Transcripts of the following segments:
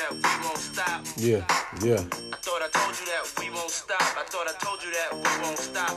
that we won't stop. Yeah, yeah. I thought I told you that we won't stop. I thought I told you that we won't stop.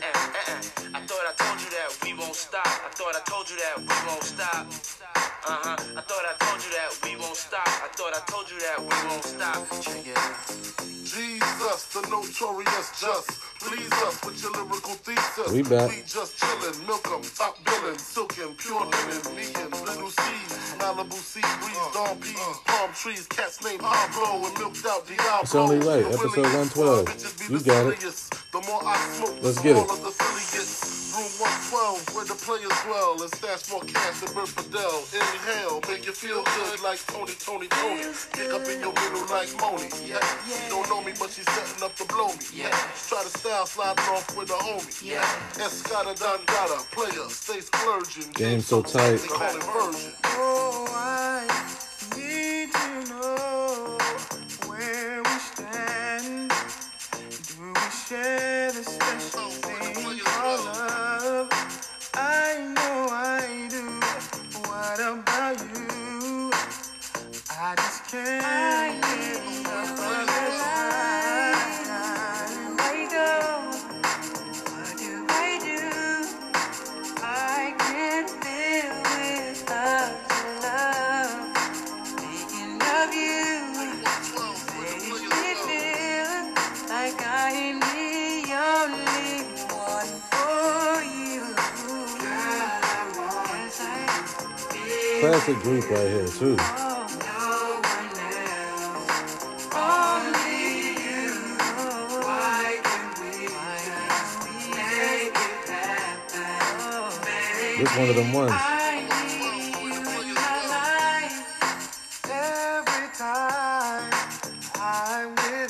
I thought I told you that we won't stop. I thought I told you that we won't stop. I thought I told you that we won't stop. I thought I told you that we won't stop. Check it out. Jesus, the notorious just. Please us with your lyrical thesis. We back. We just chillin', milk 'em, top billin', silkin', pure linen, me and little C's, Malibu sea breeze, dawn peas, palm trees, cats named Pablo and milked out Diablo. It's only right, episode 112. You got it. The more I smoke, Let's the get it. smaller the silly gets. Room 112, where the players dwell, and stash more cash than Bert Fidel. Inhale, make you feel good like Tony. Pick up in your middle like Moni. Yeah. She don't know me, but she's setting up to blow me. Yeah. Try to style sliding off with a homie. Yeah. Escada Dangada, player, stay splurging. Game so tight. They call it version. Oh, I need to know where we stand. Do we share the special thing called love? I know I do. What about you? I just can't get enough of this time. I go. What do I do? I can't live without your love. Thinking of you makes me feel like I am the only one for you. Girl, I want you. Classic group right here, too. No one else, only you. Why can't we just make it happen? This one of them ones. I need you in my life. Every time I'm with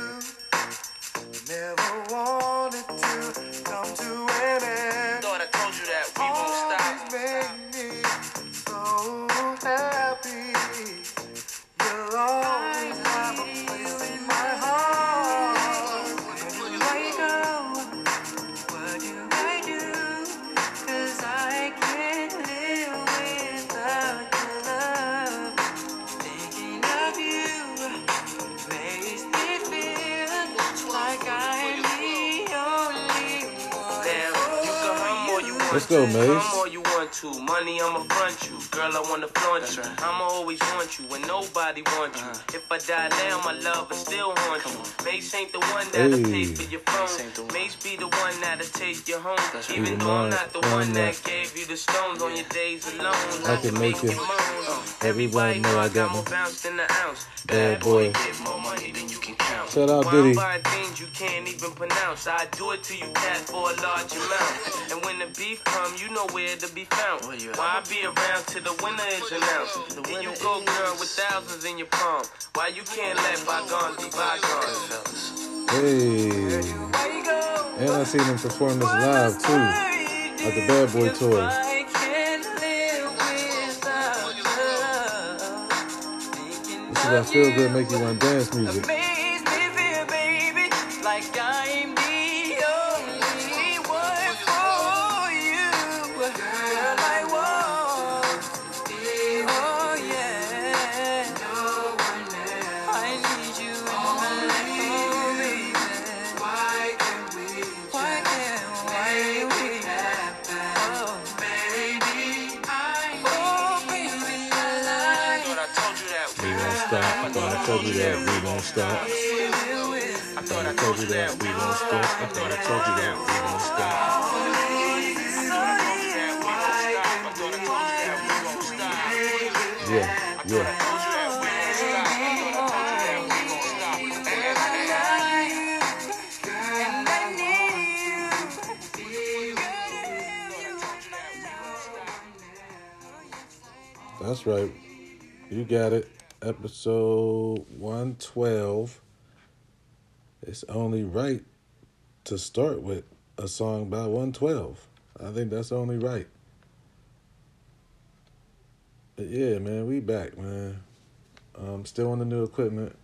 you, never wanted to come to an end. Thought I told you that we won't stop. Make me so happy. You'll always have a place in my heart. Where do I go? What do I do? 'Cause I can't live without your love. Thinking of you makes me feel like I'm the only one. Damn, you can hum all you want. Let's go, Maze. Come all you want to. Money, I'ma front you. Girl, I wanna flaunt you. I'ma always want you when nobody wants you. If I die now, my love will still haunt you. Mace ain't the one that'll pay for your phone. Mace be the one that'll take you home. Even though I'm not the one that gave you the stones on your days alone. I can make it. moan. Everybody know I got more my bounce than the ounce. bad boy. Get more money than you can count. Shout out Why Diddy. I'm buying things you can't even pronounce. I do it to you, cat, for a large amount. And when the beef come, you know where to be found. Why I be around till the winner is announced? Then you go, girl, with thousands in your palm. Why you can't let bygones be bygones? Hey. And I seen him perform this live, too. At the Bad Boy Tour. I can't live without love. This is that feel good, make you want to dance music. Makes me feel, baby, like I'm the only one for you. Girl, I want. Oh yeah. No one else. I need you in my life, baby. Why can't we happen? Oh, baby, I like. I told you that We won't stop. I thought I told you that we won't stop. I thought I told you that we won't stop. I thought I told you that we won't stop. Yeah, yeah. That's right. You got it. Episode 112. It's only right to start with a song by 112. I think that's only right. But yeah, man, we back, man. Still on the new equipment.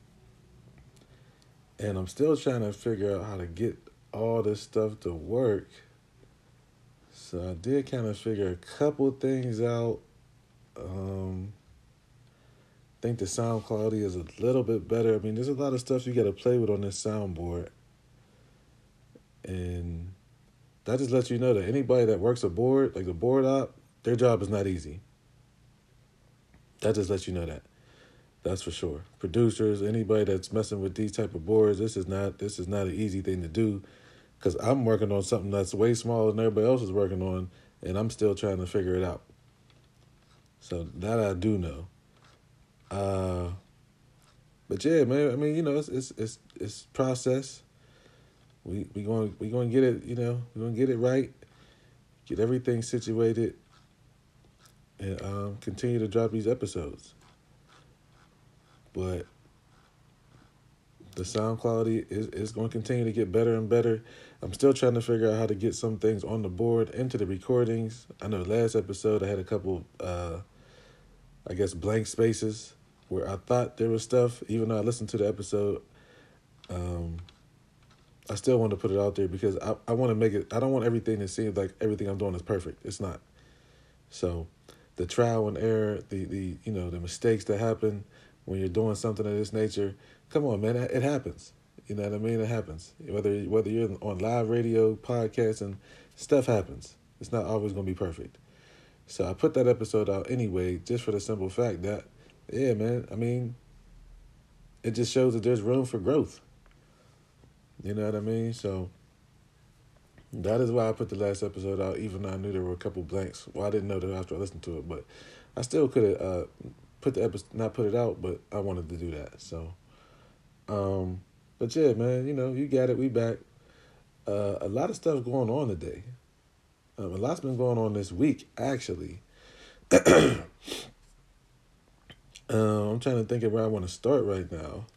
And I'm still trying to figure out how to get all this stuff to work. So I did kind of figure a couple things out. think the sound quality is a little bit better. I mean, there's a lot of stuff you got to play with on this soundboard. And that just lets you know that anybody that works a board, like the board op, their job is not easy. That just lets you know that. That's for sure. Producers, anybody that's messing with these type of boards, this is not an easy thing to do, because I'm working on something that's way smaller than everybody else is working on, and I'm still trying to figure it out. So that I do know. But yeah, man. I mean, it's process. We going to get it. We're going to get it right. Get everything situated, and continue to drop these episodes. But the sound quality is going to continue to get better and better. I'm still trying to figure out how to get some things on the board into the recordings. I know last episode I had a couple, blank spaces where I thought there was stuff. Even though I listened to the episode, I still want to put it out there because I want to make it. I don't want everything to seem like everything I'm doing is perfect. It's not. So the trial and error, the mistakes that happen when you're doing something of this nature, come on, man, it happens. You know what I mean? It happens. Whether you're on live radio, podcasts, and stuff happens. It's not always going to be perfect. So I put that episode out anyway, just for the simple fact that, yeah, man, I mean, it just shows that there's room for growth. You know what I mean? So that is why I put the last episode out, even though I knew there were a couple blanks. Well, I didn't know that after I listened to it, but I still could have not put it out, but I wanted to do that. So, but yeah, man, you got it. We back. A lot of stuff going on today. A lot's been going on this week, actually. I'm trying to think of where I want to start right now.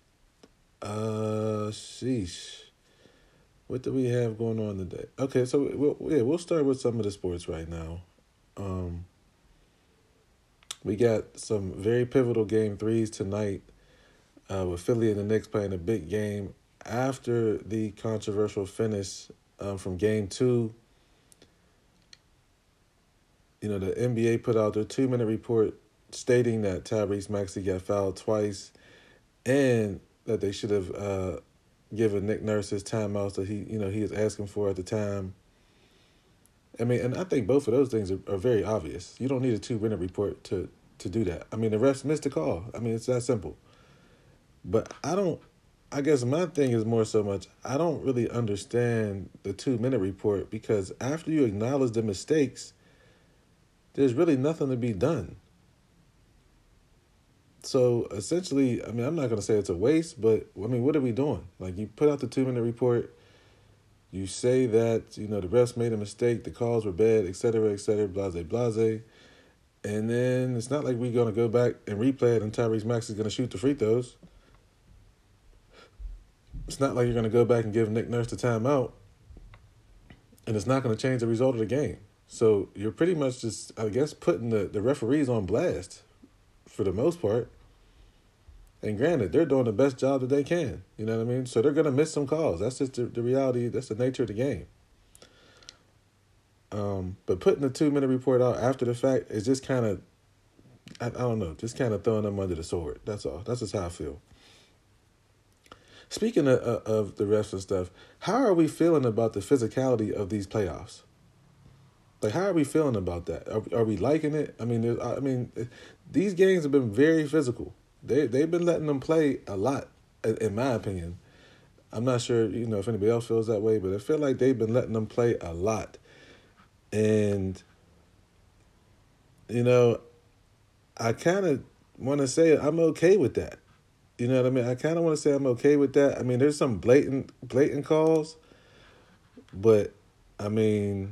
Sheesh. What do we have going on today? Okay, so we'll start with some of the sports right now. We got some very pivotal game threes tonight, with Philly and the Knicks playing a big game after the controversial finish from game 2. The NBA put out their 2-minute report stating that Tyrese Maxey got fouled twice and that they should have given Nick Nurse his timeouts that he was asking for at the time. I mean, and I think both of those things are very obvious. You don't need a 2-minute report to do that. I mean, the refs missed the call. I mean, it's that simple. But I guess my thing is more so much, I don't really understand the 2-minute report, because after you acknowledge the mistakes, there's really nothing to be done. So essentially, I mean, I'm not going to say it's a waste, but I mean, what are we doing? Like, you put out the 2-minute report, you say that, the refs made a mistake, the calls were bad, et cetera, blase, blase. And then it's not like we're going to go back and replay it and Tyrese Maxey's going to shoot the free throws. It's not like you're going to go back and give Nick Nurse the timeout, and it's not going to change the result of the game. So you're pretty much just, I guess, putting the referees on blast for the most part. And granted, they're doing the best job that they can. You know what I mean? So they're going to miss some calls. That's just the reality. That's the nature of the game. But putting the 2-minute report out after the fact is just kind of, I don't know, just kind of throwing them under the sword. That's all. That's just how I feel. Speaking of the refs and stuff, how are we feeling about the physicality of these playoffs? Like, how are we feeling about that? Are we liking it? I mean, these games have been very physical. They've been letting them play a lot, in my opinion. I'm not sure, if anybody else feels that way, but I feel like they've been letting them play a lot. And, I kind of want to say I'm okay with that. You know what I mean? I kind of want to say I'm okay with that. I mean, there's some blatant calls, but, I mean,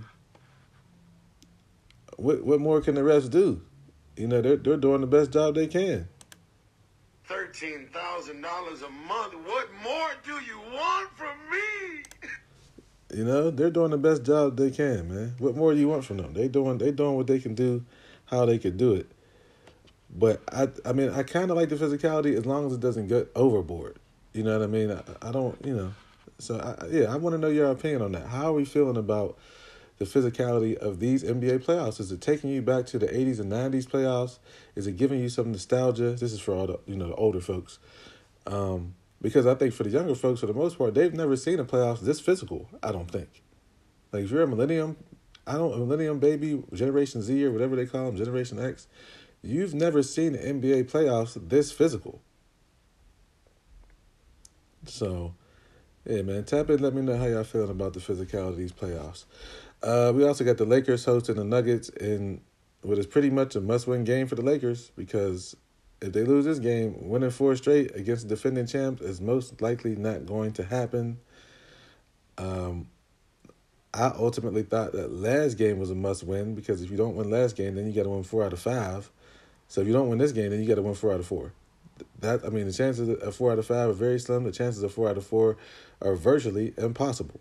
what more can the refs do? They're doing the best job they can. $13,000 a month. What more do you want from me? They're doing the best job they can, man. What more do you want from them? They doing what they can do, how they can do it. But I mean, I kind of like the physicality as long as it doesn't get overboard. You know what I mean? I don't, So I want to know your opinion on that. How are we feeling about the physicality of these NBA playoffs? Is it taking you back to the 80s and 90s playoffs? Is it giving you some nostalgia? This is for all the the older folks. Because I think for the younger folks, for the most part, they've never seen a playoffs this physical, I don't think. Like, if you're a millennium baby, Generation Z or whatever they call them, Generation X, you've never seen the NBA playoffs this physical. So, yeah, man, tap in, let me know how y'all feeling about the physicality of these playoffs. We also got the Lakers hosting the Nuggets in what is pretty much a must-win game for the Lakers, because if they lose this game, winning 4 straight against the defending champs is most likely not going to happen. I ultimately thought that last game was a must-win, because if you don't win last game, then you got to win 4 out of 5. So if you don't win this game, then you got to win 4 out of 4. The chances of 4 out of 5 are very slim. The chances of 4 out of 4 are virtually impossible.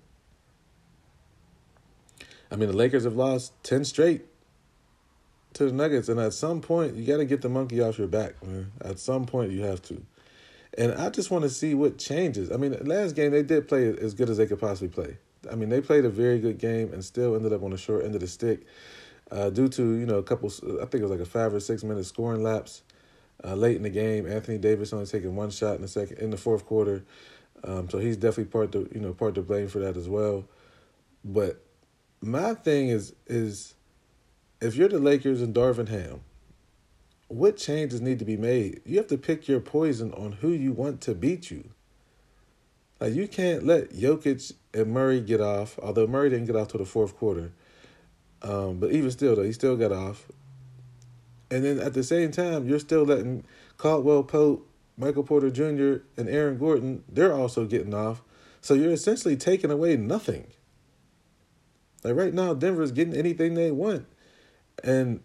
I mean, the Lakers have lost 10 straight to the Nuggets, and at some point, you got to get the monkey off your back, man. At some point, you have to. And I just want to see what changes. I mean, last game, they did play as good as they could possibly play. I mean, they played a very good game and still ended up on the short end of the stick due to, a couple, I think it was like a 5 or 6 minute scoring lapse late in the game. Anthony Davis only taking 1 shot in the fourth quarter. So he's definitely part to blame for that as well. But my thing is if you're the Lakers and Darvin Ham, what changes need to be made? You have to pick your poison on who you want to beat you. Like, you can't let Jokic and Murray get off, although Murray didn't get off till the fourth quarter. But even still, though, he still got off. And then at the same time, you're still letting Caldwell Pope, Michael Porter Jr., and Aaron Gordon, they're also getting off. So you're essentially taking away nothing. Like, right now, Denver's getting anything they want. And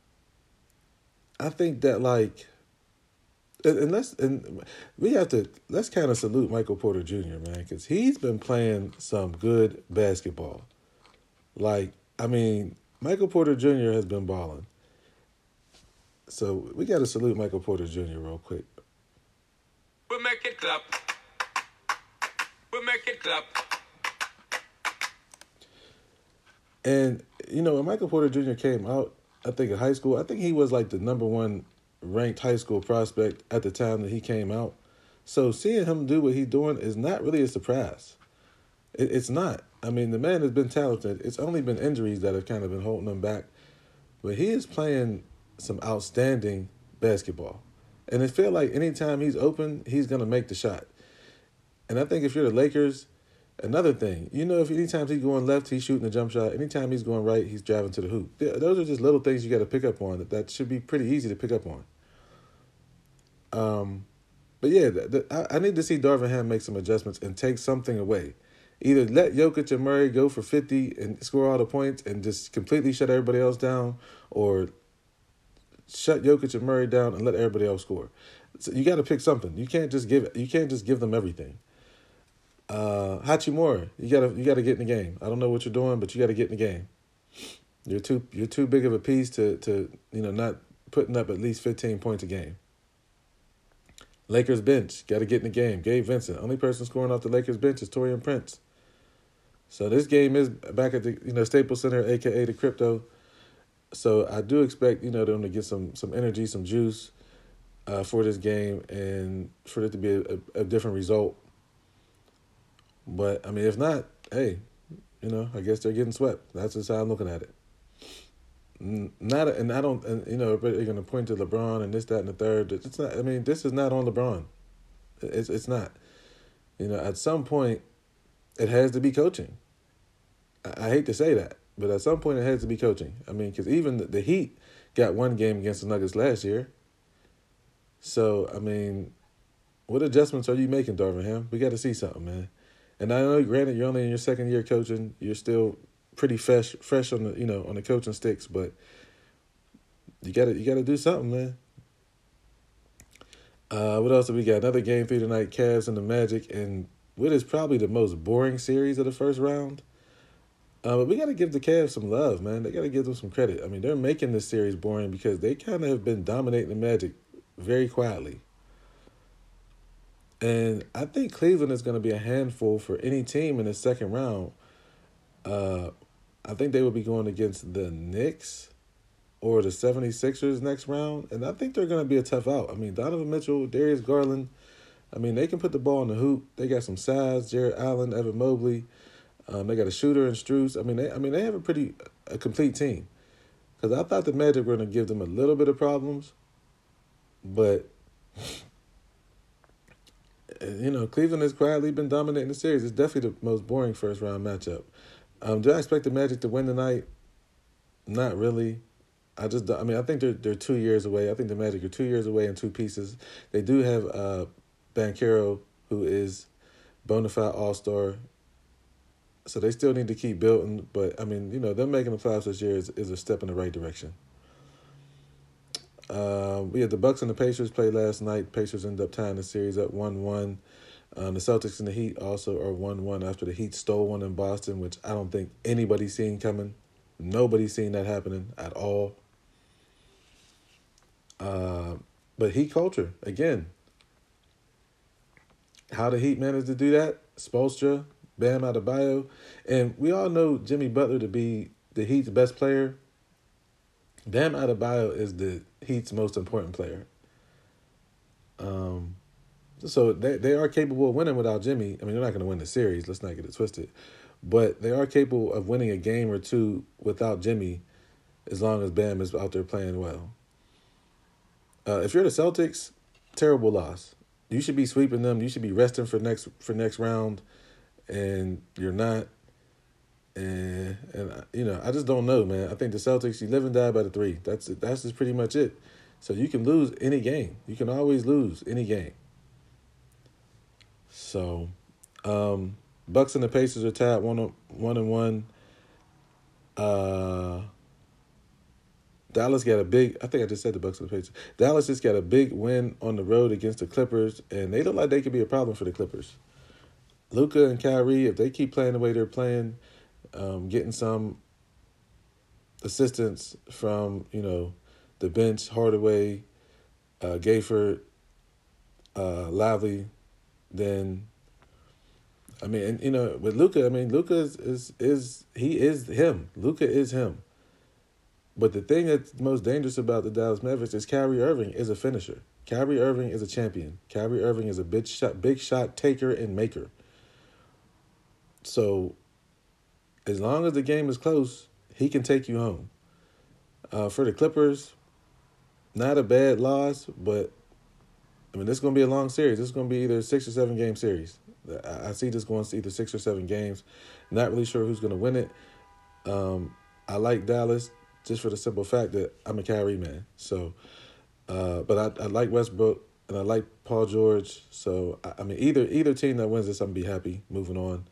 I think that, like, let's kind of salute Michael Porter Jr., man, because he's been playing some good basketball. Like, I mean, Michael Porter Jr. has been balling. So we got to salute Michael Porter Jr. real quick. We'll make it clap. We'll make it clap. And, when Michael Porter Jr. came out, I think in high school, I think he was like the number 1 ranked high school prospect at the time that he came out. So seeing him do what he's doing is not really a surprise. It's not. I mean, the man has been talented. It's only been injuries that have kind of been holding him back. But he is playing some outstanding basketball. And it feels like anytime he's open, he's going to make the shot. And I think if you're the Lakers, another thing, if anytime he's going left, he's shooting a jump shot. Anytime he's going right, he's driving to the hoop. Those are just little things you got to pick up on. That should be pretty easy to pick up on. But yeah, I need to see Darvin Ham make some adjustments and take something away. Either let Jokic and Murray go for 50 and score all the points and just completely shut everybody else down, or shut Jokic and Murray down and let everybody else score. So you got to pick something. You can't just give them everything. Hachimura, you gotta get in the game. I don't know what you're doing, but you got to get in the game. You're too big of a piece to not putting up at least 15 points a game. Lakers bench, got to get in the game. Gabe Vincent, only person scoring off the Lakers bench is Taurean Prince. So this game is back at the Staples Center, aka the Crypto. So I do expect them to get some energy, some juice for this game, and for it to be a different result. But I mean, if not, hey, I guess they're getting swept. That's just how I'm looking at it. They're going to point to LeBron and this, that, and the third. It's not. I mean, this is not on LeBron. It's not. At some point, it has to be coaching. I hate to say that, but at some point, it has to be coaching. I mean, because even the Heat got 1 game against the Nuggets last year. So, I mean, what adjustments are you making, Darvin Ham? We got to see something, man. And I know, granted, you're only in your second year coaching. You're still pretty fresh on the on the coaching sticks, but you got to do something, man. What else have we got? Another game 3 tonight, Cavs and the Magic, and what is probably the most boring series of the first round. But we got to give the Cavs some love, man. They got to give them some credit. I mean, they're making this series boring because they kind of have been dominating the Magic very quietly. And I think Cleveland is going to be a handful for any team in the second round. I think they will be going against the Knicks or the 76ers next round, and I think they're going to be a tough out. I mean, Donovan Mitchell, Darius Garland, I mean, they can put the ball in the hoop. They got some size, Jared Allen, Evan Mobley. They got a shooter in Strus. They have a complete team. Because I thought the Magic were going to give them a little bit of problems, but Cleveland has quietly been dominating the series. It's definitely the most boring first round matchup. Do I expect the Magic to win tonight? Not really. I think they're 2 years away. I think the Magic are 2 years away in two pieces. They do have Banchero, who is bona fide all-star. So they still need to keep building. But, them making the playoffs this year is a step in the right direction. We had the Bucks and the Pacers play last night. Pacers ended up tying the series up 1-1. The Celtics and the Heat also are 1-1 after the Heat stole one in Boston, which I don't think anybody's seen coming. Nobody's seen that happening at all. But Heat culture, again. How the Heat managed to do that? Spoelstra, Bam Adebayo. And we all know Jimmy Butler to be the Heat's best player. Bam Adebayo is the Heat's most important player. So they are capable of winning without Jimmy. They're not going to win the series. Let's not get it twisted. But they are capable of winning a game or two without Jimmy as long as Bam is out there playing well. If you're the Celtics, terrible loss. You should be sweeping them. You should be resting for next round, and you're not. And I just don't know, man. I think the Celtics, you live and die by the three. That's just pretty much it. So you can lose any game. You can always lose any game. So, Bucks and the Pacers are tied 1-1. Dallas got a big, I think I just said the Bucks and the Pacers. Dallas just got a big win on the road against the Clippers, and they look like they could be a problem for the Clippers. Luka and Kyrie, if they keep playing the way they're playing, getting some assistance from, the bench, Hardaway, Gayford, Lively, then, with Luka, Luka is him. Luka is him. But the thing that's most dangerous about the Dallas Mavericks is Kyrie Irving is a finisher. Kyrie Irving is a champion. Kyrie Irving is a big shot taker and maker. So, as long as the game is close, he can take you home. For the Clippers, not a bad loss, but this is going to be a long series. This is going to be either a 6 or 7 game series. I see this going to either 6 or 7 games. Not really sure who's going to win it. I like Dallas just for the simple fact that I'm a Kyrie man. So, but I like Westbrook and I like Paul George. So, either team that wins this, I'm going to be happy moving on.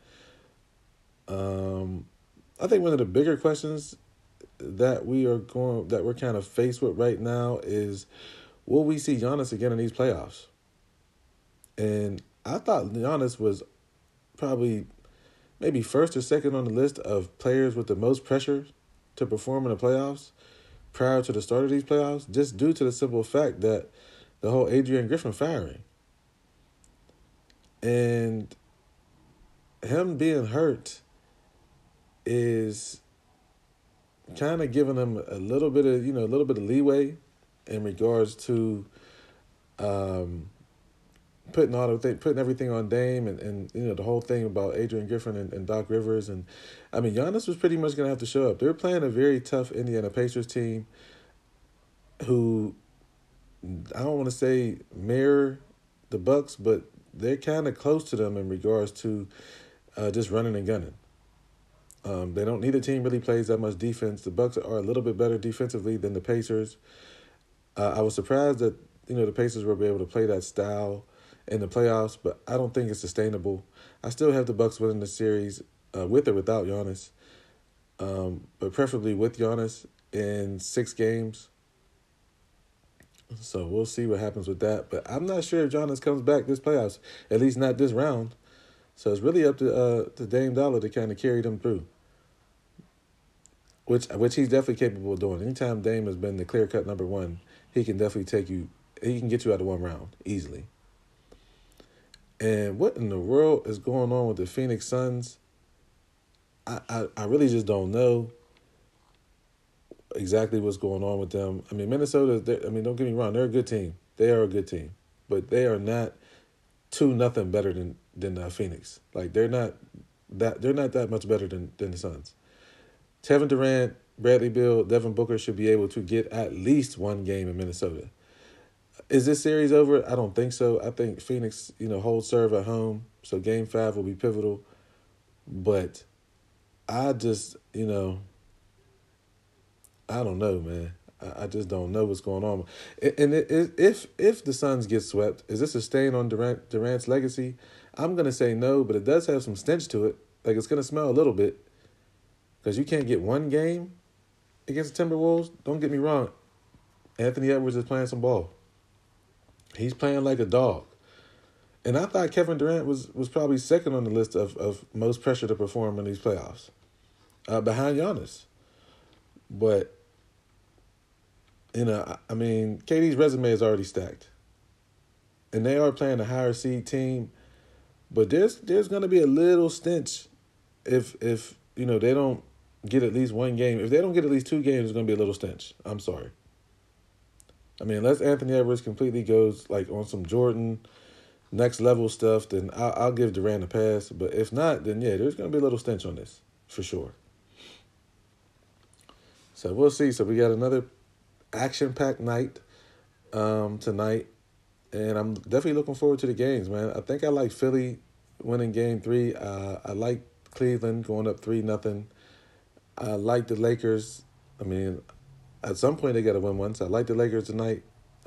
I think one of the bigger questions that we're kind of faced with right now is, will we see Giannis again in these playoffs? And I thought Giannis was probably maybe first or second on the list of players with the most pressure to perform in the playoffs prior to the start of these playoffs, just due to the simple fact that the whole Adrian Griffin firing. And him being hurt is kind of giving him a little bit of leeway in regards to putting everything on Dame and the whole thing about Adrian Griffin and Doc Rivers. And Giannis was pretty much going to have to show up. They're playing a very tough Indiana Pacers team who, I don't want to say mirror the Bucks, but they're kind of close to them in regards to just running and gunning. They don't need a team really plays that much defense. The Bucks are a little bit better defensively than the Pacers. I was surprised that the Pacers were able to play that style in the playoffs, but I don't think it's sustainable. I still have the Bucks winning the series with or without Giannis, but preferably with Giannis in 6 games. So we'll see what happens with that. But I'm not sure if Giannis comes back this playoffs, at least not this round. So it's really up to Dame Dollar to kind of carry them through, which he's definitely capable of doing. Anytime Dame has been the clear-cut number one, he can definitely he can get you out of one round easily. And what in the world is going on with the Phoenix Suns? I really just don't know exactly what's going on with them. I mean, Minnesota, I mean, don't get me wrong, they're a good team. They are a good team. But they are not 2-0 better than Phoenix. Like they're not that much better than the Suns. Kevin Durant, Bradley Beal, Devin Booker should be able to get at least one game in Minnesota. Is this series over? I don't think so. I think Phoenix, holds serve at home, so Game 5 will be pivotal. But I just, I don't know, man. I just don't know what's going on. And if the Suns get swept, is this a stain on Durant's legacy? I'm going to say no, but it does have some stench to it. Like, it's going to smell a little bit. Because you can't get one game against the Timberwolves. Don't get me wrong. Anthony Edwards is playing some ball. He's playing like a dog. And I thought Kevin Durant was probably second on the list of most pressure to perform in these playoffs. Behind Giannis. But, I mean, KD's resume is already stacked. And they are playing a higher seed team. But there's going to be a little stench if they don't get at least one game. If they don't get at least 2 games, it's going to be a little stench. I'm sorry. I mean, unless Anthony Edwards completely goes like on some Jordan next level stuff, then I'll give Durant a pass. But if not, then yeah, there's going to be a little stench on this for sure. So we'll see. So we got another action-packed night tonight, and I'm definitely looking forward to the games, man. I think I like Philly winning Game 3. I like Cleveland going up 3-0. I like the Lakers. I mean, at some point they got to win one. So I like the Lakers tonight,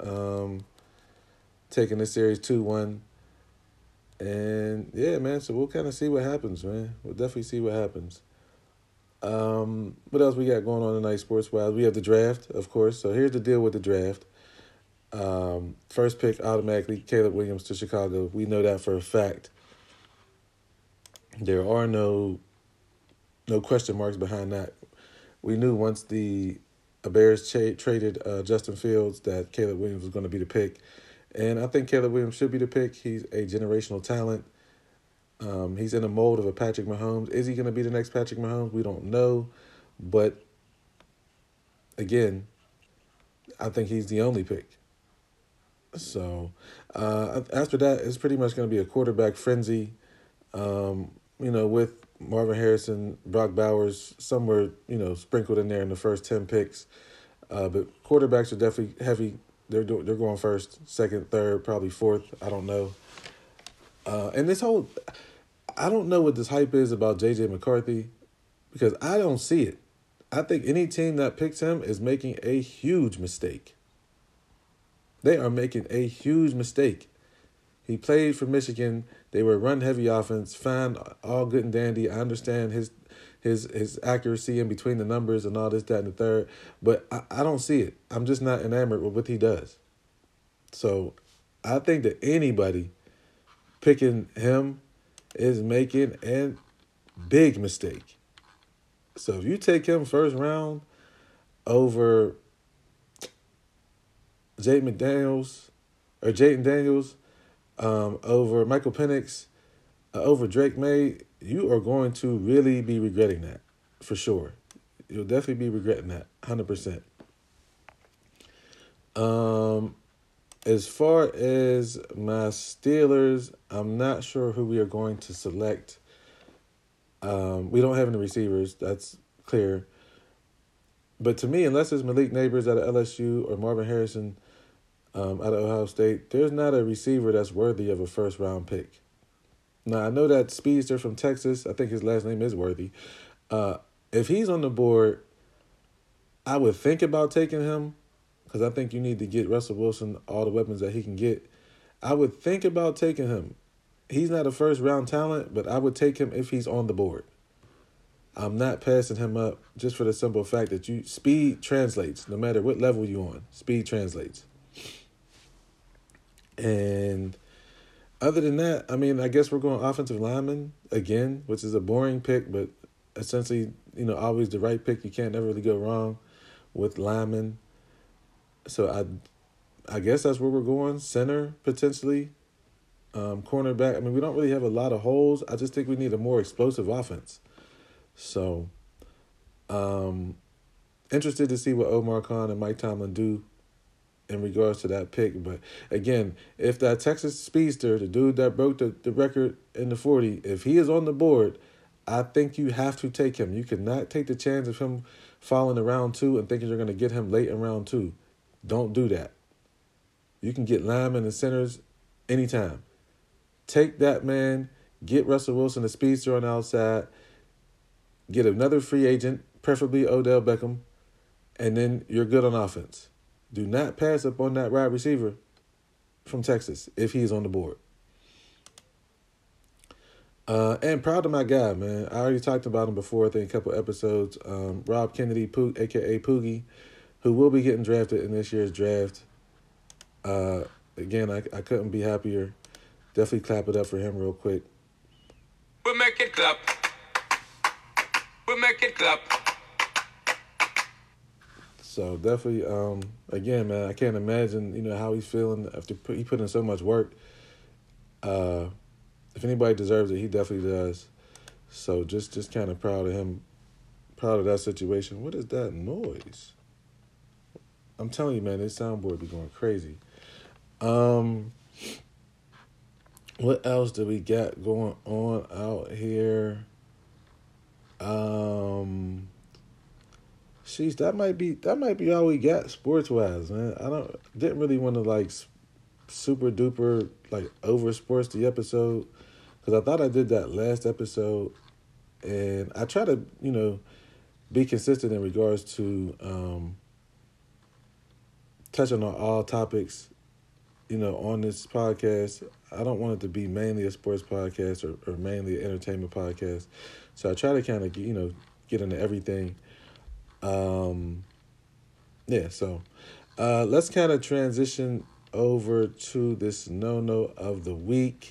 taking this series 2-1. And yeah, man. So we'll kind of see what happens, man. We'll definitely see what happens. What else we got going on tonight, sports-wise? We have the draft, of course. So here's the deal with the draft. First pick automatically Caleb Williams to Chicago. We know that for a fact. There are no question marks behind that. We knew once the Bears traded Justin Fields that Caleb Williams was going to be the pick. And I think Caleb Williams should be the pick. He's a generational talent. He's in the mold of a Patrick Mahomes. Is he going to be the next Patrick Mahomes? We don't know. But, again, I think he's the only pick. So, after that, it's pretty much going to be a quarterback frenzy, with Marvin Harrison, Brock Bowers, somewhere, sprinkled in there in the first 10 picks. But quarterbacks are definitely heavy. They're going first, second, third, probably fourth. I don't know. And this whole, I don't know what this hype is about J.J. McCarthy because I don't see it. I think any team that picks him is making a huge mistake. They are making a huge mistake. He played for Michigan. They were a run-heavy offense. Fine, all good and dandy. I understand his accuracy in between the numbers and all this, that, and the third. But I don't see it. I'm just not enamored with what he does. So I think that anybody picking him is making a big mistake. So if you take him first round over Jaden Daniels, over Michael Penix, over Drake May, you are going to really be regretting that, for sure. You'll definitely be regretting that, 100%. As far as my Steelers, I'm not sure who we are going to select. We don't have any receivers, that's clear. But to me, unless it's Malik Neighbors out of LSU or Marvin Harrison out of Ohio State, there's not a receiver that's worthy of a first-round pick. Now, I know that speedster from Texas, I think his last name is Worthy. If he's on the board, I would think about taking him because I think you need to get Russell Wilson all the weapons that he can get. I would think about taking him. He's not a first-round talent, but I would take him if he's on the board. I'm not passing him up just for the simple fact that speed translates. No matter what level you're on, speed translates. And other than that, I mean, I guess we're going offensive lineman again, which is a boring pick, but essentially, always the right pick. You can't never really go wrong with linemen. So I guess that's where we're going. Center, potentially. Cornerback. I mean, we don't really have a lot of holes. I just think we need a more explosive offense. So, interested to see what Omar Khan and Mike Tomlin do in regards to that pick. But again, if that Texas speedster, the dude that broke the record in the 40, if he is on the board, I think you have to take him. You cannot take the chance of him falling in round 2 and thinking you're going to get him late in round 2. Don't do that. You can get linemen and centers anytime. Take that man, get Russell Wilson, the speedster on the outside, get another free agent, preferably Odell Beckham, and then you're good on offense. Do not pass up on that wide receiver from Texas if he's on the board. And proud of my guy, man. I already talked about him before, I think a couple episodes. Rob Kennedy, a.k.a. Poogie, who will be getting drafted in this year's draft. Again, I couldn't be happier. Definitely clap it up for him real quick. We make it clap. We make it clap. So definitely, again, man, I can't imagine, how he's feeling after he put in so much work. If anybody deserves it, he definitely does. So just kind of proud of him, proud of that situation. What is that noise? I'm telling you, man, this soundboard be going crazy. What else do we got going on out here? Sheesh, that might be all we got sports wise, man. Didn't really want to super duper over sports the episode, because I thought I did that last episode, and I try to be consistent in regards to touching on all topics on this podcast. I don't want it to be mainly a sports podcast or mainly an entertainment podcast, so I try to kind of get into everything. So let's kind of transition over to this no-no of the week.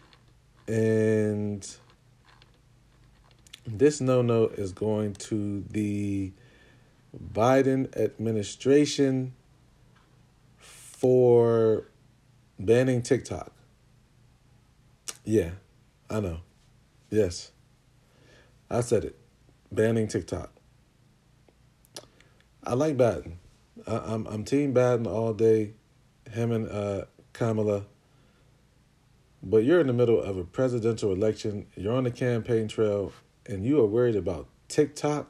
And this no-no is going to the Biden administration for banning TikTok. Yeah, I know. Yes, I said it. Banning TikTok. I like Biden. I'm team Biden all day. Him and Kamala. But you're in the middle of a presidential election. You're on the campaign trail, and you are worried about TikTok?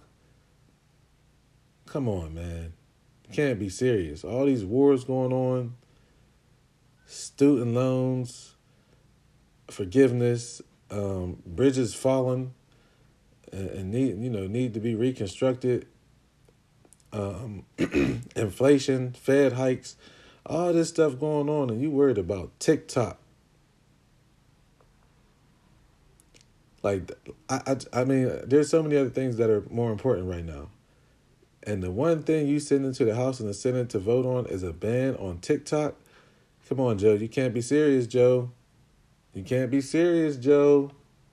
Come on, man. You can't be serious. All these wars going on, student loans, forgiveness, bridges falling, and need to be reconstructed. Inflation, Fed hikes, all this stuff going on, and you worried about TikTok. I mean, there's so many other things that are more important right now. And the one thing you send into the House and the Senate to vote on is a ban on TikTok. Come on, Joe. You can't be serious, Joe. You can't be serious, Joe.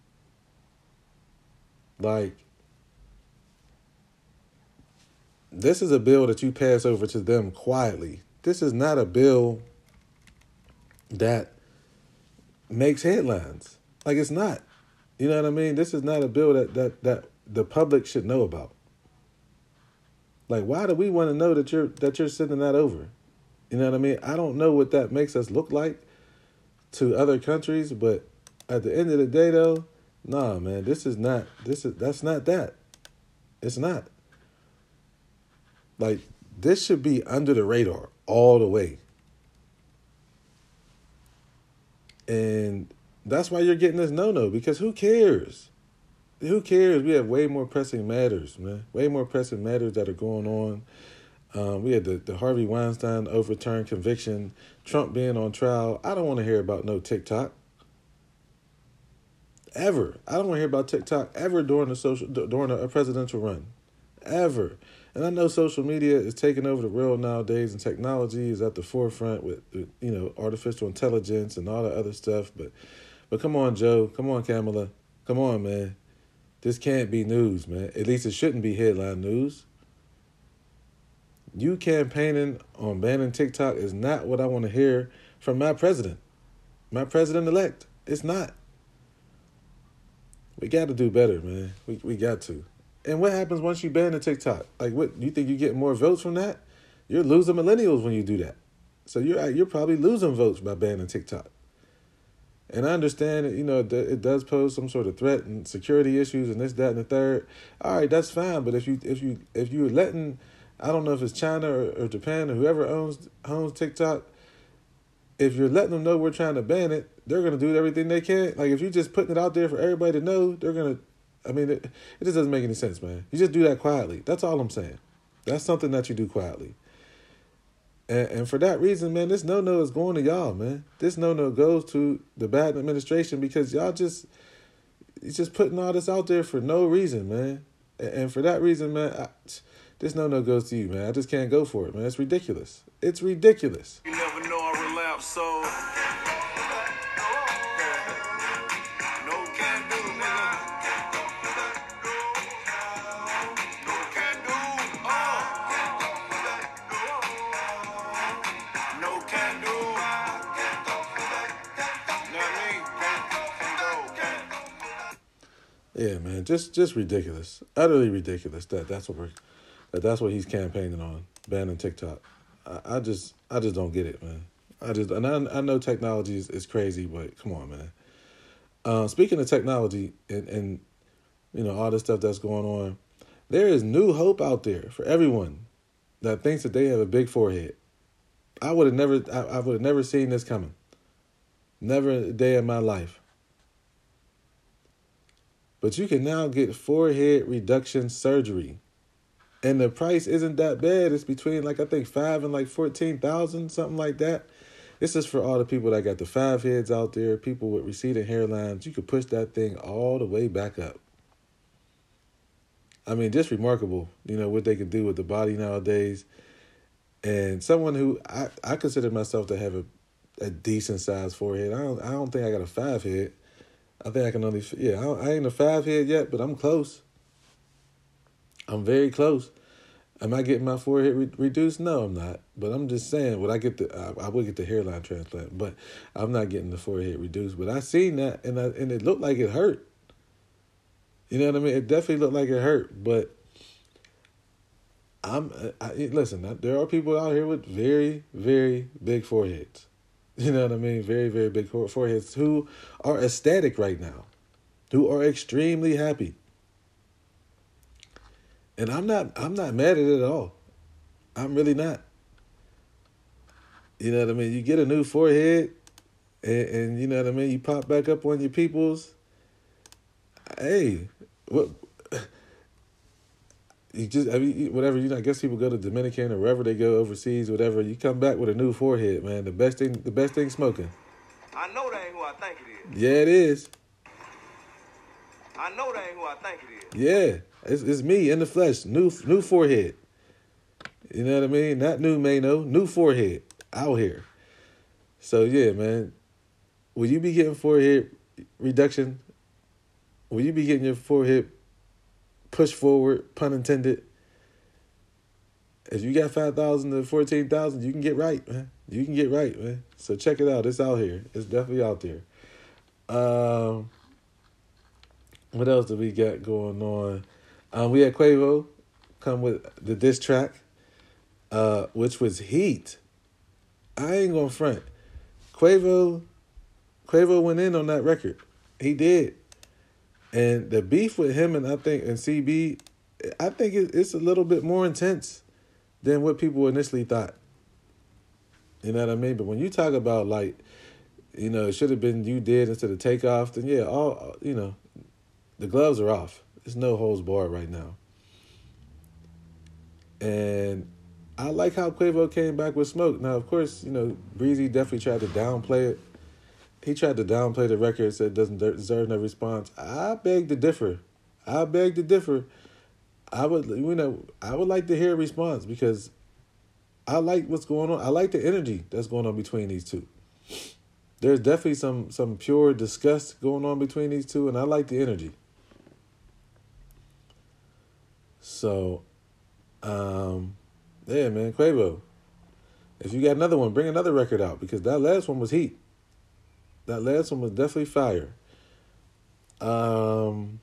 This is a bill that you pass over to them quietly. This is not a bill that makes headlines. It's not. You know what I mean? This is not a bill that the public should know about. Why do we want to know that you're sending that over? You know what I mean? I don't know what that makes us look like to other countries, but at the end of the day, though, nah, man, that's not that. It's not. This should be under the radar all the way. And that's why you're getting this no-no, because who cares? Who cares? We have way more pressing matters, man. Way more pressing matters that are going on. We had the Harvey Weinstein overturned conviction, Trump being on trial. I don't want to hear about no TikTok. Ever. I don't want to hear about TikTok ever during a presidential run. Ever. And I know social media is taking over the world nowadays, and technology is at the forefront with artificial intelligence and all the other stuff. But come on, Joe. Come on, Kamala. Come on, man. This can't be news, man. At least it shouldn't be headline news. You campaigning on banning TikTok is not what I want to hear from my president-elect. It's not. We got to do better, man. We got to. And what happens once you ban the TikTok? Like, what you think you get more votes from that? You're losing millennials when you do that. So you're probably losing votes by banning TikTok. And I understand that, it does pose some sort of threat and security issues and this, that, and the third. All right, that's fine. But if you're letting, I don't know if it's China or Japan or whoever owns TikTok, if you're letting them know we're trying to ban it, they're going to do everything they can. Like, if you're just putting it out there for everybody to know, they're going to, it just doesn't make any sense, man. You just do that quietly. That's all I'm saying. That's something that you do quietly. And for that reason, man, this no-no is going to y'all, man. This no-no goes to the Biden administration because y'all just putting all this out there for no reason, man. And for that reason, man, this no-no goes to you, man. I just can't go for it, man. It's ridiculous. It's ridiculous. You never know I relapse, so no can do, nigga. No can do, no can do. Yeah, man, just ridiculous, utterly ridiculous. That's what he's campaigning on, banning TikTok. I just don't get it, man. I know technology is crazy, but come on, man. Speaking of technology and all this stuff that's going on, there is new hope out there for everyone that thinks that they have a big forehead. I would have never seen this coming. Never a day in my life. But you can now get forehead reduction surgery. And the price isn't that bad. It's between I think 5 and 14,000, something like that. This is for all the people that got the 5 heads out there, people with receding hairlines. You could push that thing all the way back up. Just remarkable, what they can do with the body nowadays. And someone who I consider myself to have a decent sized forehead. I don't think I got a 5 head. I think I can only, I ain't a 5 head yet, but I'm close. I'm very close. Am I getting my forehead reduced? No, I'm not. But I'm just saying, I would get the hairline transplant, but I'm not getting the forehead reduced. But I seen that, and it looked like it hurt. You know what I mean? It definitely looked like it hurt, but listen, there are people out here with very, very big foreheads. You know what I mean? Very, very big foreheads who are ecstatic right now, who are extremely happy. And I'm not mad at it at all. I'm really not. You know what I mean? You get a new forehead and you know what I mean? You pop back up on your peoples. Hey, what? Whatever, I guess people go to Dominican or wherever they go overseas, whatever. You come back with a new forehead, man. The best thing smoking. I know that ain't who I think it is. Yeah, it is. I know that ain't who I think it is. Yeah, it's me in the flesh. New forehead. You know what I mean? Not new Mano, new forehead out here. So yeah, man. Will you be getting forehead reduction? Will you be getting your forehead push forward, pun intended? If you got 5,000 to 14,000, you can get right, man. You can get right, man. So check it out. It's out here. It's definitely out there. What else do we got going on? We had Quavo come with the diss track, which was heat. I ain't gonna front. Quavo went in on that record. He did. And the beef with him and CB, I think it's a little bit more intense than what people initially thought. You know what I mean? But when you talk about it should have been you did instead of Takeoff, then yeah, the gloves are off. There's no holds barred right now. And I like how Quavo came back with Smoke. Now, of course, Breezy definitely tried to downplay it. He tried to downplay the record, said it doesn't deserve no response. I beg to differ. I would like to hear a response because I like what's going on. I like the energy that's going on between these two. There's definitely some pure disgust going on between these two, and I like the energy. So, yeah, man, Quavo, if you got another one, bring another record out because that last one was heat. That last one was definitely fire.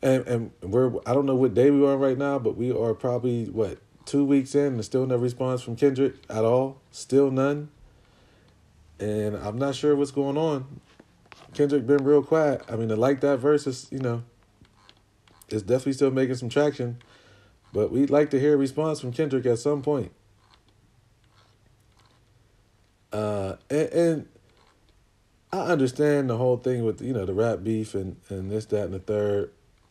And I don't know what day we are right now, but we are probably, 2 weeks in and still no response from Kendrick at all. Still none. And I'm not sure what's going on. Kendrick been real quiet. I mean, I like that verse is, it's definitely still making some traction. But we'd like to hear a response from Kendrick at some point. And I understand the whole thing with, the rap beef and this, that, and the third.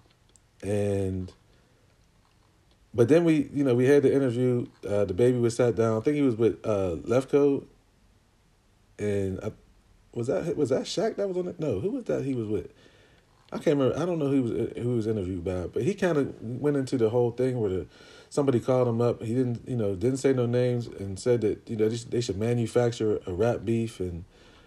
But then we had the interview, the baby was sat down. I think he was with Lefko. And was that Shaq that was on it? No, who was that he was with? I can't remember. I don't know who was interviewed by, but he kind of went into the whole thing where somebody called him up. He didn't say no names and said that they should manufacture a rap beef, and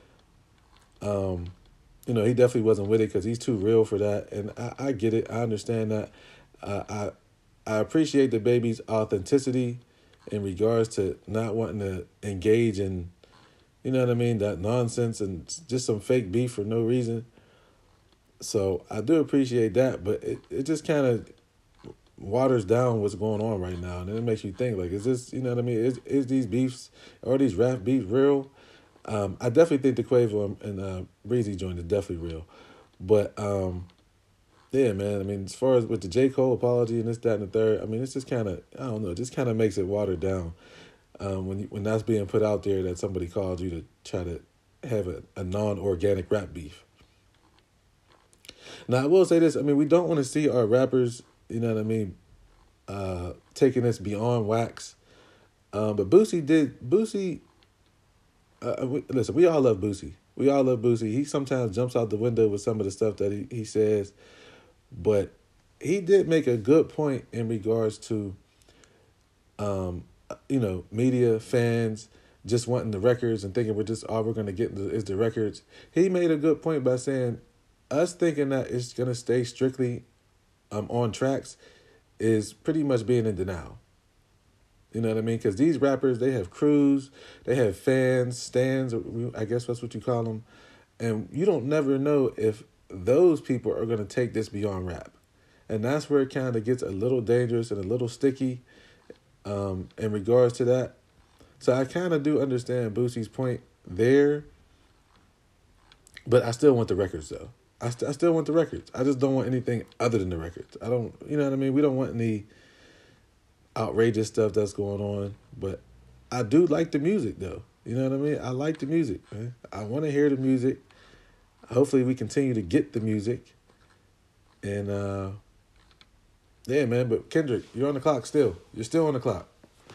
he definitely wasn't with it because he's too real for that. And I get it. I understand that. I appreciate the baby's authenticity in regards to not wanting to engage in, that nonsense and just some fake beef for no reason. So I do appreciate that, but it just kind of waters down what's going on right now. And then it makes you think, like, is this, is these beefs or these rap beefs real? I definitely think the Quavo and Breezy joint is definitely real. But, yeah, man, I mean, as far as with the J. Cole apology and this, that, and the third, I mean, it's just kind of, I don't know, it just kind of makes it watered down when that's being put out there that somebody called you to try to have a non-organic rap beef. Now, I will say this. I mean, we don't want to see our rappers, taking this beyond wax. But Boosie, listen, we all love Boosie. We all love Boosie. He sometimes jumps out the window with some of the stuff that he says. But he did make a good point in regards to, media, fans, just wanting the records and thinking all we're going to get is the records. He made a good point by saying, us thinking that it's going to stay strictly on tracks is pretty much being in denial. You know what I mean? Because these rappers, they have crews, they have fans, stands, I guess that's what you call them. And you don't never know if those people are going to take this beyond rap. And that's where it kind of gets a little dangerous and a little sticky in regards to that. So I kind of do understand Boosie's point there. But I still want the records, though. I still want the records. I just don't want anything other than the records. I don't, you know what I mean? We don't want any outrageous stuff that's going on. But I do like the music, though. You know what I mean? I like the music, man. I want to hear the music. Hopefully we continue to get the music. And, yeah, man. But Kendrick, you're on the clock still. You're still on the clock.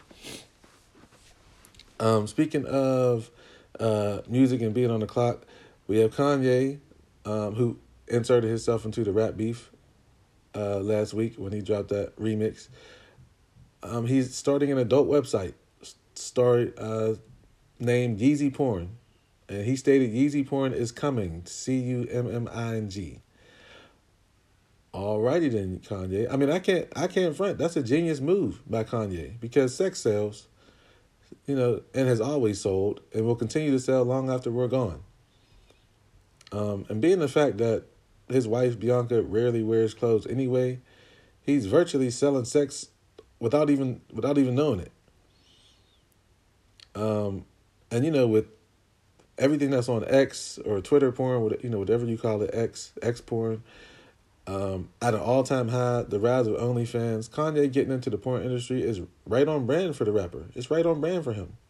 Speaking of music and being on the clock, we have Kanye, who inserted himself into the rap beef last week when he dropped that remix. He's starting an adult website named Yeezy Porn. And he stated Yeezy Porn is coming, CUMMING. Alrighty then, Kanye. I mean, I can't front. That's a genius move by Kanye because sex sells, and has always sold and will continue to sell long after we're gone. And being the fact that his wife, Bianca, rarely wears clothes anyway, he's virtually selling sex without even knowing it. And, with everything that's on X or Twitter porn, whatever you call it, X porn, at an all-time high, the rise of OnlyFans, Kanye getting into the porn industry is right on brand for the rapper. It's right on brand for him.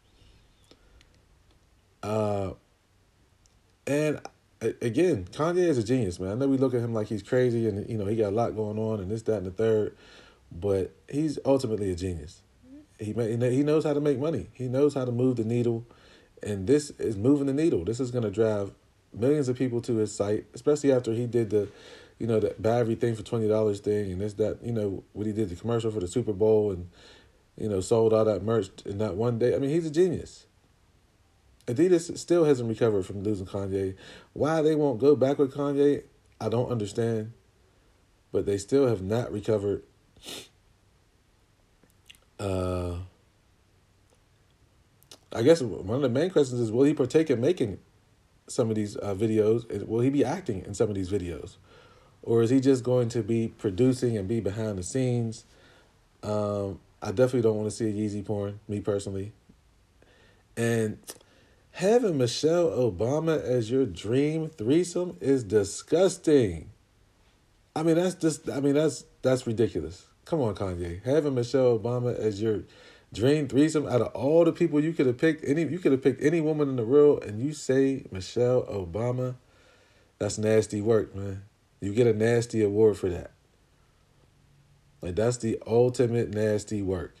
And again, Kanye is a genius, man. I know we look at him like he's crazy and, he got a lot going on and this, that, and the third, but he's ultimately a genius. He knows how to make money. He knows how to move the needle, and this is moving the needle. This is going to drive millions of people to his site, especially after he did the buy everything for $20 thing and this, that, when he did the commercial for the Super Bowl and, sold all that merch in that one day. I mean, he's a genius. Adidas still hasn't recovered from losing Kanye. Why they won't go back with Kanye, I don't understand. But they still have not recovered. I guess one of the main questions is, will he partake in making some of these videos? Will he be acting in some of these videos? or is he just going to be producing and be behind the scenes? I definitely don't want to see a Yeezy porn, me personally. And having Michelle Obama as your dream threesome is disgusting. I mean, that's ridiculous. Come on, Kanye. Having Michelle Obama as your dream threesome, out of all the people you could have picked, any woman in the world, and you say Michelle Obama, that's nasty work, man. You get a nasty award for that. Like, that's the ultimate nasty work.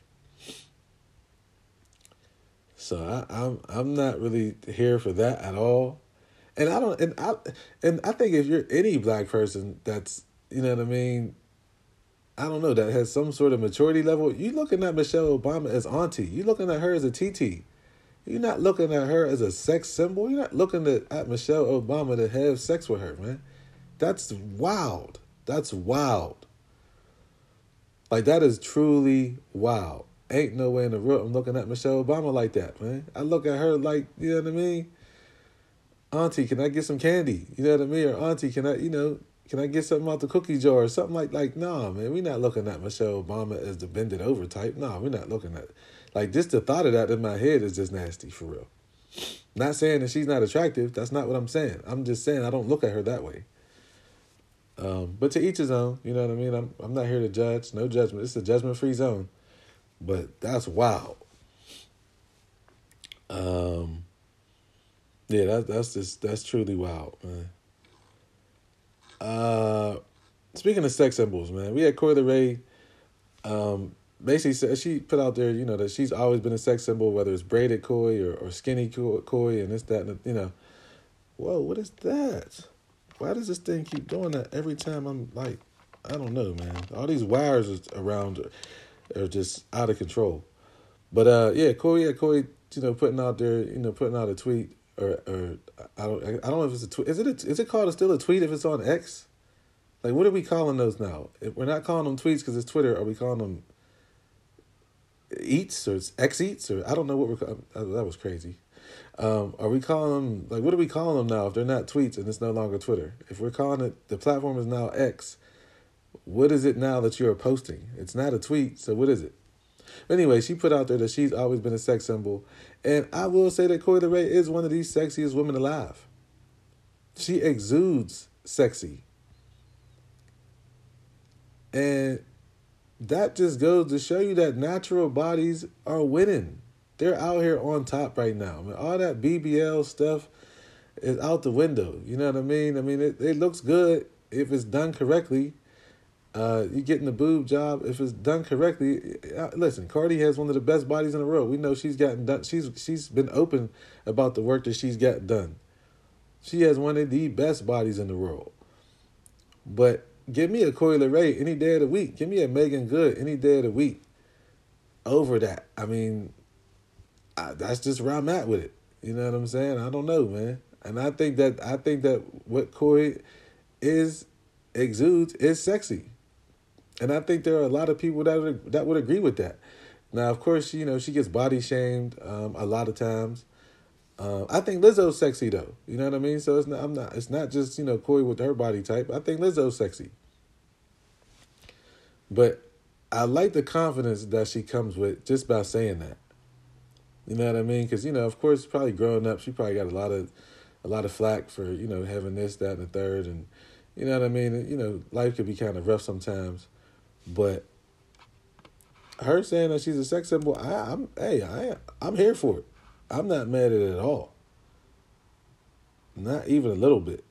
So I'm not really here for that at all. And I think if you're any black person that's, you know what I mean, I don't know, that has some sort of maturity level, you looking at Michelle Obama as auntie. You looking at her as a TT. You're not looking at her as a sex symbol. You're not looking at Michelle Obama to have sex with her, man. That's wild. That's wild. Like, that is truly wild. Ain't no way in the world I'm looking at Michelle Obama like that, man. I look at her like, you know what I mean? Auntie, can I get some candy? You know what I mean? Or auntie, can I get something out the cookie jar or something like, nah, man, we're not looking at Michelle Obama as the bend it over type. Nah, we're not looking at it. Like, just the thought of that in my head is just nasty, for real. Not saying that she's not attractive. That's not what I'm saying. I'm just saying I don't look at her that way. But to each his own, you know what I mean? I'm not here to judge. No judgment. It's a judgment-free zone. But that's wild. Yeah, that's truly wild, man. Speaking of sex symbols, man, we had Coi Leray. Basically said, she put out there, you know, that she's always been a sex symbol, whether it's braided koi or skinny koi and this, that, and you know. Whoa, what is that? Why does this thing keep doing that every time I'm like, I don't know, man. All these wires around are just out of control. But yeah, Coi, you know, putting out a tweet, or I don't know if it's a tweet. Is it called still a tweet if it's on X? Like, what are we calling those now? If we're not calling them tweets because it's Twitter. Are we calling them eats or X eats, or I don't know what we're calling? That was crazy. Are we calling them, like, what are we calling them now if they're not tweets and it's no longer Twitter? If we're calling it, the platform is now X, what is it now that you're posting? It's not a tweet, so what is it? Anyway, she put out there that she's always been a sex symbol, and I will say that Coi Leray is one of these sexiest women alive. She exudes sexy. And that just goes to show you that natural bodies are winning. They're out here on top right now. I mean, all that BBL stuff is out the window. You know what I mean? I mean, it looks good if it's done correctly. You getting the boob job if it's done correctly. Listen, Cardi has one of the best bodies in the world. We know she's gotten done. She's been open about the work that she's got done. She has one of the best bodies in the world. But give me a Coi Leray any day of the week. Give me a Megan Good any day of the week over that. I mean, that's just where I'm at with it. You know what I'm saying? I don't know, man. And I think that what Coi exudes is sexy. And I think there are a lot of people that would agree with that. Now, of course, you know, she gets body shamed a lot of times. I think Lizzo's sexy though. You know what I mean? So it's not just, you know, Coi with her body type. I think Lizzo's sexy. But I like the confidence that she comes with just by saying that. You know what I mean? Because, you know, of course, probably growing up, she probably got a lot of flack for, you know, having this, that, and the third, and you know what I mean. And, you know, life could be kind of rough sometimes, but her saying that she's a sex symbol, I'm here for it. I'm not mad at it at all. Not even a little bit.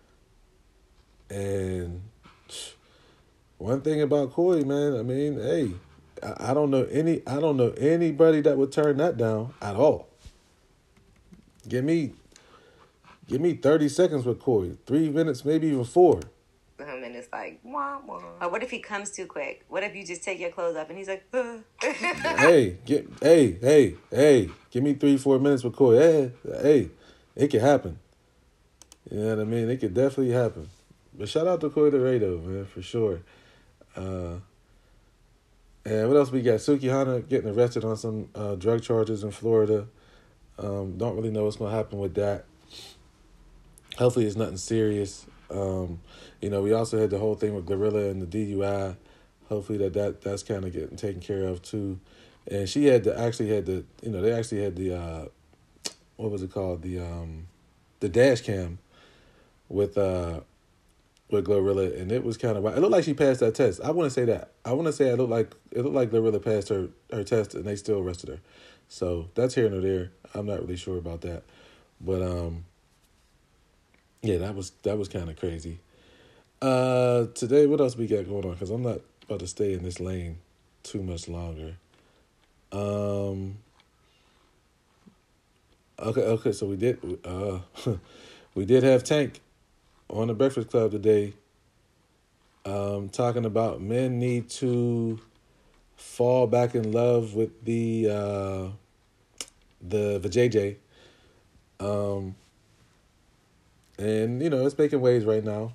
And one thing about Coi, man, I mean, hey, I don't know anybody that would turn that down at all. Give me 30 seconds with Coi, 3 minutes, maybe even 4. And it's like, wah, wah. Or what if he comes too quick? What if you just take your clothes off and he's like, hey, give me 3-4 minutes with Coi. Hey, it could happen. You know what I mean? It could definitely happen. But shout out to Coi Leray though, man, for sure. And what else we got? Suki Hana getting arrested on some drug charges in Florida. Don't really know what's going to happen with that. Hopefully it's nothing serious. We also had the whole thing with Glorilla and the DUI. Hopefully that's kind of getting taken care of too. And she had they actually had the what was it called, the dash cam with Glorilla, and it was kind of, it looked like she passed that test. I wouldn't say that. I want to say it looked like Glorilla passed her test, and they still arrested her. So that's here nor there. I'm not really sure about that, but yeah, that was kind of crazy. Today, what else we got going on? Because I'm not about to stay in this lane too much longer. Okay. So we did we did have Tank on the Breakfast Club today, talking about men need to fall back in love with the JJ, and it's making waves right now.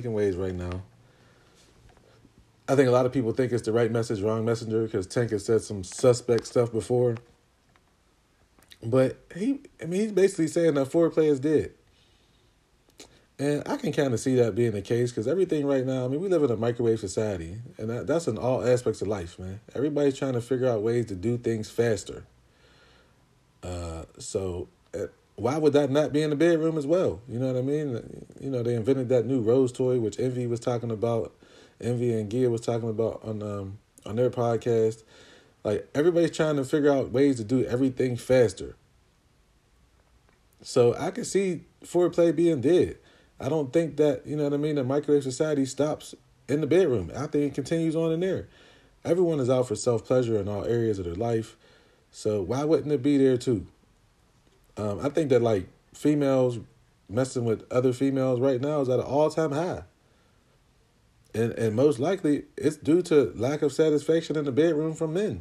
I think a lot of people think it's the right message, wrong messenger, because Tank has said some suspect stuff before. But he's basically saying that foreplay is dead. And I can kind of see that being the case, because everything right now, we live in a microwave society, and that's in all aspects of life, man. Everybody's trying to figure out ways to do things faster. So why would that not be in the bedroom as well? You know what I mean? They invented that new rose toy, which Envy was talking about. Envy and Gia was talking about on their podcast. Like, everybody's trying to figure out ways to do everything faster. So I can see foreplay being dead. I don't think that, the microwave society stops in the bedroom. I think it continues on in there. Everyone is out for self-pleasure in all areas of their life. So why wouldn't it be there too? I think that, like, females messing with other females right now is at an all-time high. And most likely it's due to lack of satisfaction in the bedroom from men.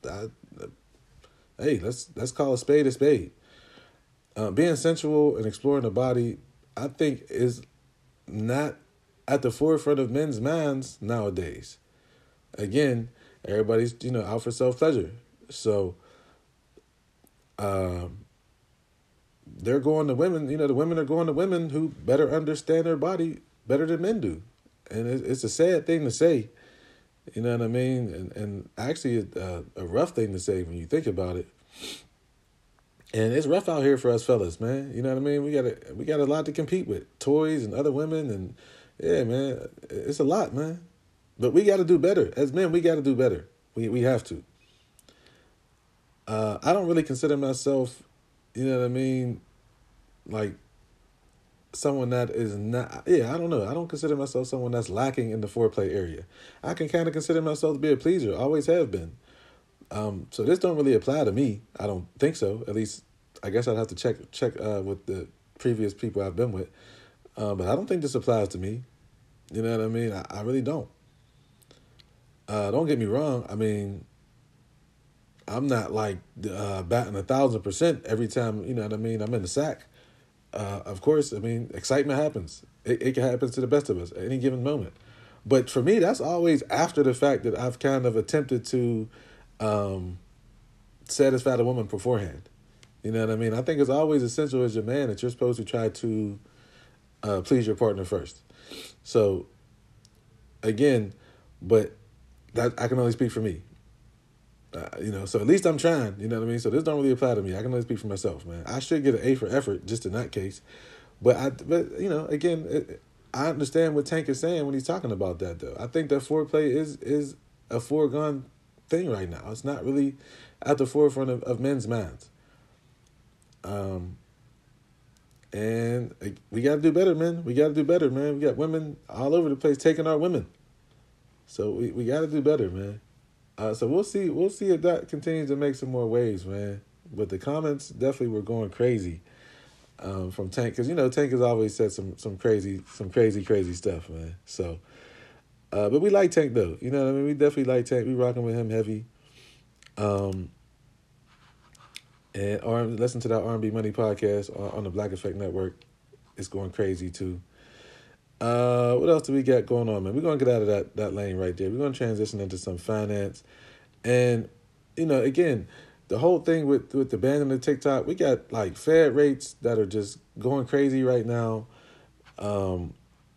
Hey, let's call a spade a spade. Being sensual and exploring the body, I think, is not at the forefront of men's minds nowadays. Again, everybody's out for self-pleasure. So they're going to women, the women are going to women who better understand their body better than men do. And it's a sad thing to say, you know what I mean? And actually a rough thing to say when you think about it. And it's rough out here for us fellas, man. You know what I mean? We got a lot to compete with. Toys and other women, and yeah, man, it's a lot, man. But we got to do better. As men, we got to do better. We have to. I don't really consider myself, you know what I mean, like someone that is not, I don't know. I don't consider myself someone that's lacking in the foreplay area. I can kind of consider myself to be a pleaser. Always have been. So this don't really apply to me. I don't think so. At least, I guess I'd have to check with the previous people I've been with. But I don't think this applies to me. You know what I mean? I really don't. Don't get me wrong. I'm not like batting 1,000% every time, you know what I mean, I'm in the sack. Of course, excitement happens. It can happen to the best of us at any given moment. But for me, that's always after the fact that I've kind of attempted to satisfy the woman beforehand. You know what I mean? I think it's always essential as your man that you're supposed to try to please your partner first. So, again, but that I can only speak for me. So at least I'm trying, you know what I mean? So this don't really apply to me. I can only speak for myself, man. I should get an A for effort just in that case. But again, I understand what Tank is saying when he's talking about that, though. I think that foreplay is a foregone thing right now. It's not really at the forefront of men's minds. And we got to do better, man. We got to do better, man. We got women all over the place taking our women. So we got to do better, man. So we'll see if that continues to make some more waves, man. But the comments definitely were going crazy from Tank, because Tank has always said some crazy stuff, man. So, but we like Tank though. You know what I mean? We definitely like Tank. We rocking with him heavy. And listen to that R&B Money podcast on the Black Effect Network. It's going crazy too. What else do we got going on, man? We're going to get out of that lane right there. We're going to transition into some finance. And, again, the whole thing with the ban on the TikTok, we got, like, Fed rates that are just going crazy right now.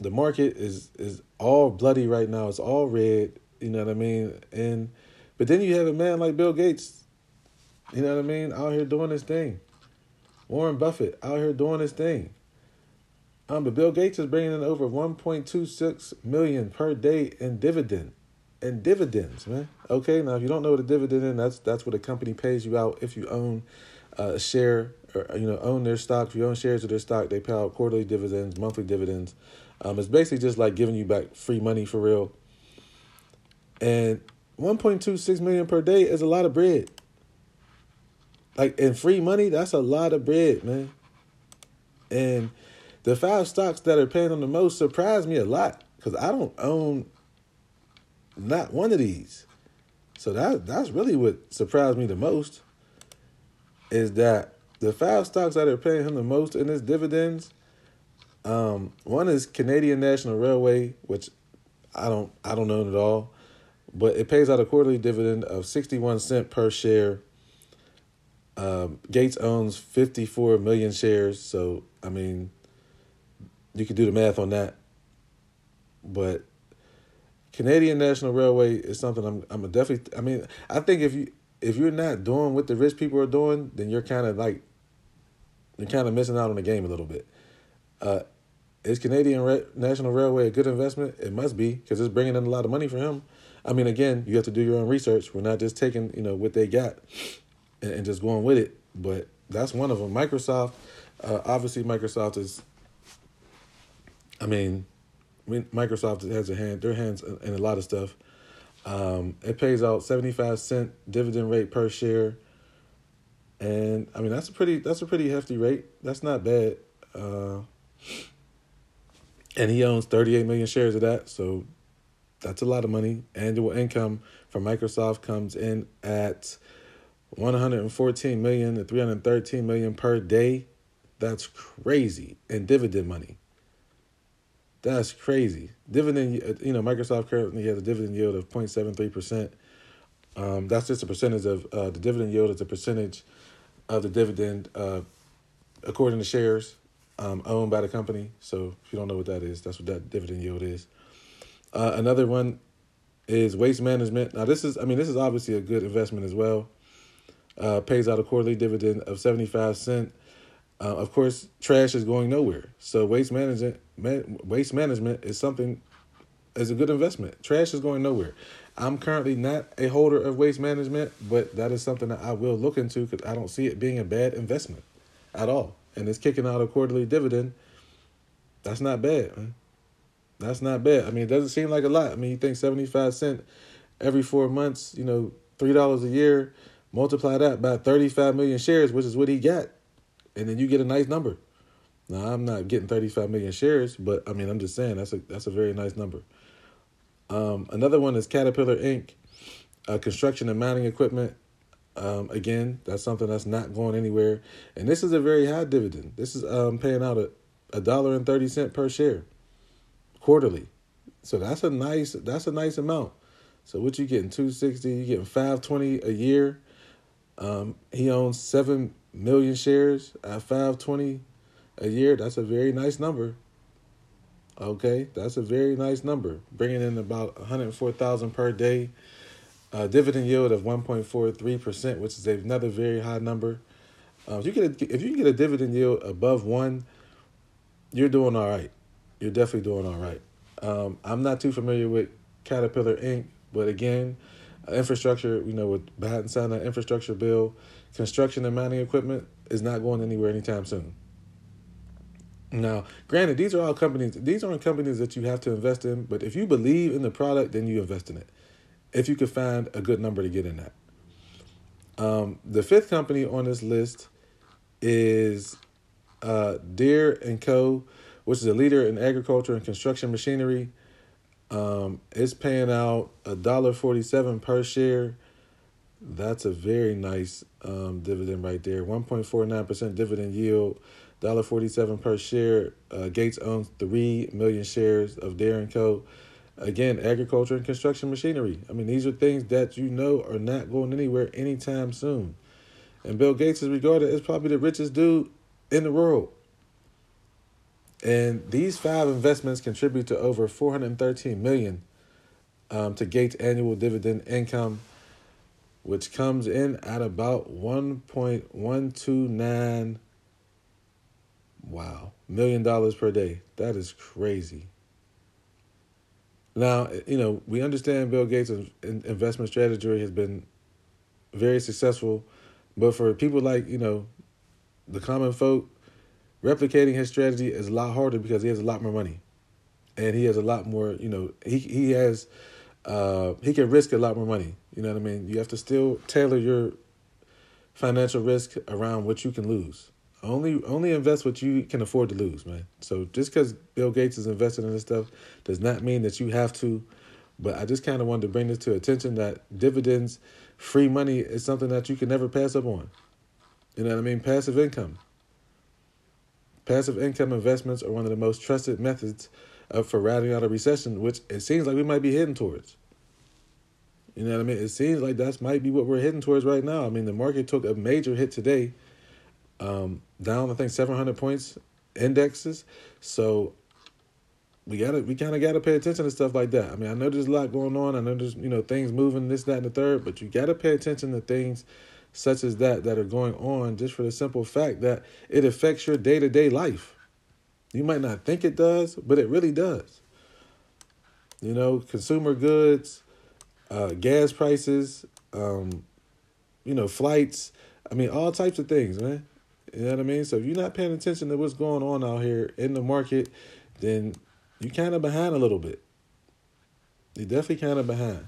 the market is all bloody right now. It's all red. You know what I mean? But then you have a man like Bill Gates, you know what I mean, out here doing his thing. Warren Buffett out here doing his thing. But Bill Gates is bringing in over $1.26 million per day in dividends, man. Okay, now if you don't know what a dividend is, that's what a company pays you out if you own a share or own their stock. If you own shares of their stock, they pay out quarterly dividends, monthly dividends. It's basically just like giving you back free money for real. And $1.26 million per day is a lot of bread. Like, in free money, that's a lot of bread, man. And the 5 stocks that are paying them the most surprised me a lot because I don't own not one of these. So that's really what surprised me the most is that the 5 stocks that are paying him the most in his dividends, one is Canadian National Railway, which I don't own at all, but it pays out a quarterly dividend of 61 cents per share. Gates owns 54 million shares, so I mean, you could do the math on that. But Canadian National Railway is something I'm definitely. I mean, I think if you're not doing what the rich people are doing, then you're kind of missing out on the game a little bit. Is Canadian National Railway a good investment? It must be because it's bringing in a lot of money for him. I mean, again, you have to do your own research. We're not just taking what they got and just going with it. But that's one of them. Microsoft, obviously Microsoft is, Microsoft has their hands in a lot of stuff. It pays out 75-cent dividend rate per share. And I mean, that's a pretty hefty rate. That's not bad. And he owns 38 million shares of that. So that's a lot of money. Annual income from Microsoft comes in at $114 million to $313 million per day. That's crazy. And dividend money. That's crazy. Dividend, Microsoft currently has a dividend yield of 0.73%. That's just a percentage of the dividend yield. It's a percentage of the dividend according to shares owned by the company. So if you don't know what that is, that's what that dividend yield is. Another one is Waste Management. Now this is obviously a good investment as well. Pays out a quarterly dividend of 75 cents. Of course, trash is going nowhere. So waste management is a good investment. Trash is going nowhere. I'm currently not a holder of Waste Management, but that is something that I will look into because I don't see it being a bad investment at all. And it's kicking out a quarterly dividend. That's not bad, man. That's not bad. I mean, it doesn't seem like a lot. I mean, you think 75 cents every 4 months, $3 a year, multiply that by 35 million shares, which is what he got. And then you get a nice number. Now, I'm not getting 35 million shares, but I mean, I'm just saying that's a very nice number. Another one is Caterpillar Inc., construction and mining equipment. Again, that's something that's not going anywhere. And this is a very high dividend. This is paying out $1.30 per share quarterly. So that's a nice amount. So what you getting? $260, you getting $520 a year. He owns 7 million shares at $520 a year. That's a very nice number. Okay, that's a very nice number. Bringing in about $104,000 per day. Dividend yield of 1.43%, which is another very high number. If you can get a dividend yield above 1, you're doing all right. You're definitely doing all right. I'm not too familiar with Caterpillar Inc., but again, infrastructure, with Biden signed that infrastructure bill, construction and mining equipment is not going anywhere anytime soon. Now, granted, these are all companies. These aren't companies that you have to invest in, but if you believe in the product, then you invest in it. If you could find a good number to get in that. The 5th company on this list is Deere & Co., which is a leader in agriculture and construction machinery. It's paying out $1.47 per share. That's a very nice dividend right there. 1.49% dividend yield, $1.47 per share. Gates owns 3 million shares of Deere & Co. Again, agriculture and construction machinery. I mean, these are things that are not going anywhere anytime soon. And Bill Gates is regarded as probably the richest dude in the world. And these 5 investments contribute to over $413 million to Gates' annual dividend income, which comes in at about $1.129 million per day. That is crazy. Now, we understand Bill Gates' investment strategy has been very successful, but for people like, the common folk, replicating his strategy is a lot harder because he has a lot more money. And he has a lot more, he can risk a lot more money. You know what I mean? You have to still tailor your financial risk around what you can lose. Only invest what you can afford to lose, man. So just because Bill Gates is investing in this stuff does not mean that you have to. But I just kind of wanted to bring this to attention that dividends, free money is something that you can never pass up on. You know what I mean? Passive income. Passive income investments are one of the most trusted methods for riding out a recession, which it seems like we might be heading towards. You know what I mean? It seems like that might be what we're heading towards right now. I mean, the market took a major hit today. Down, I think, 700 points indexes. So we kind of gotta pay attention to stuff like that. I mean, I know there's a lot going on. I know there's things moving, this, that, and the third. But you gotta pay attention to things such as that are going on, just for the simple fact that it affects your day-to-day life. You might not think it does, but it really does. Consumer goods, gas prices, flights. I mean, all types of things, man. You know what I mean? So if you're not paying attention to what's going on out here in the market, then you're kind of behind a little bit. You're definitely kind of behind.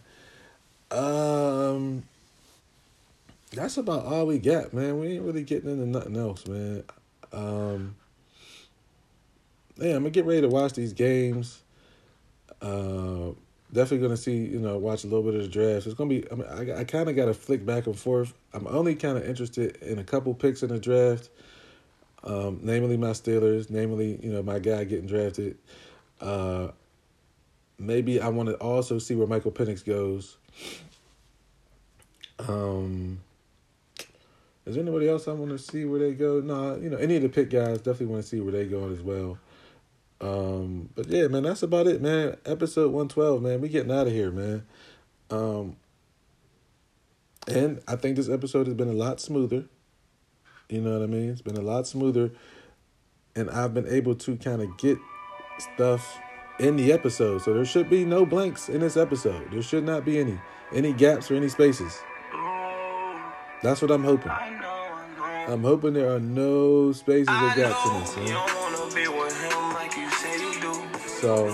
That's about all we got, man. We ain't really getting into nothing else, man. I'm going to get ready to watch these games. Definitely going to see, watch a little bit of the draft. It's going to be, I kind of got to flick back and forth. I'm only kind of interested in a couple picks in the draft, namely my Steelers, namely, my guy getting drafted. Maybe I want to also see where Michael Penix goes. Is there anybody else I want to see where they go? No, any of the pick guys, definitely want to see where they go as well. But yeah, man, that's about it, man. Episode 112, man. We getting out of here, man. And I think this episode has been a lot smoother. You know what I mean? It's been a lot smoother. And I've been able to kind of get stuff in the episode. So there should be no blanks in this episode. There should not be any gaps or any spaces. That's what I'm hoping. I'm hoping there are no spaces or gaps in this, man. So,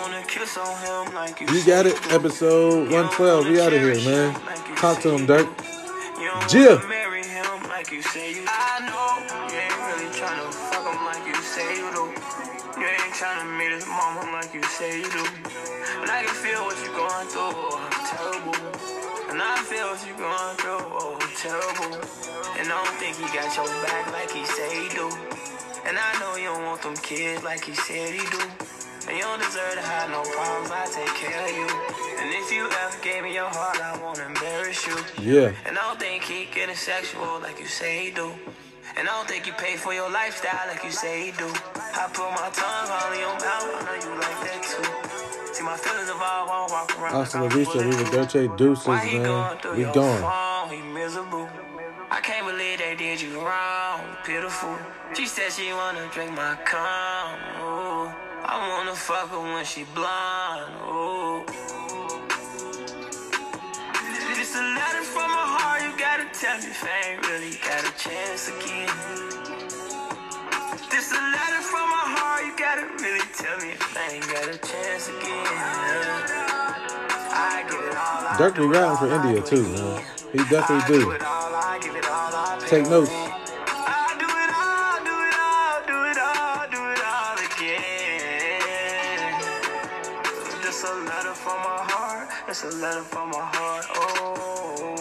you got it. Episode 112. We out of here, man. Talk to him, Dirk. Jill. I know you ain't really trying to fuck him like you say you do. You ain't trying to meet his mama like you say you do. But I can feel what you're going through, terrible. And I feel what you're going through, terrible. And I don't think he got your back like he said he do. And I know you don't want them kids like he said he do. And you don't deserve to have no problems, I take care of you. And if you ever gave me your heart, I won't embarrass you. Yeah. And I don't think he getting sexual like you say he do. And I don't think you pay for your lifestyle like you say he do. I put my tongue all in your mouth, I know you like that too. See my feelings evolve, I won't walk around. Hasta la vista, we the Dolce Deuces, man. We gone. He miserable. I can't believe they did you wrong, pitiful. She said she wanna drink my cum, ooh. I wanna fuck her when she blonde, ooh. It's a letter from my heart, you gotta tell me if I ain't really got a chance again. This a letter from my heart, you gotta really tell me if I ain't got a chance again. I give it all. Dirk be riding for India too, man. He definitely do. Take notes. It's a letter from my heart, oh.